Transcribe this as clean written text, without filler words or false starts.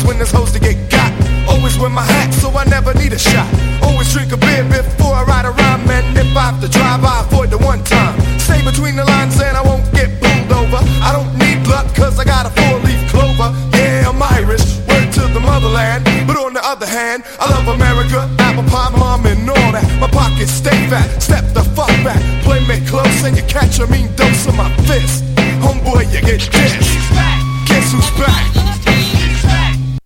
when there's hoes to get got. Always wear my hat so I never need a shot. Always drink a beer before I ride around, man. If I have to drive, I avoid the one time. Stay between the lines and I won't get pulled over. I don't need luck cause I got a four-leaf clover. Yeah, I'm Irish, word to the motherland. But on the other hand, I love America, apple pie, mom, and all that. My pockets stay fat, step the fuck back. Play me close and you catch a mean dose of my fist. Homeboy, you get this. Guess who's back?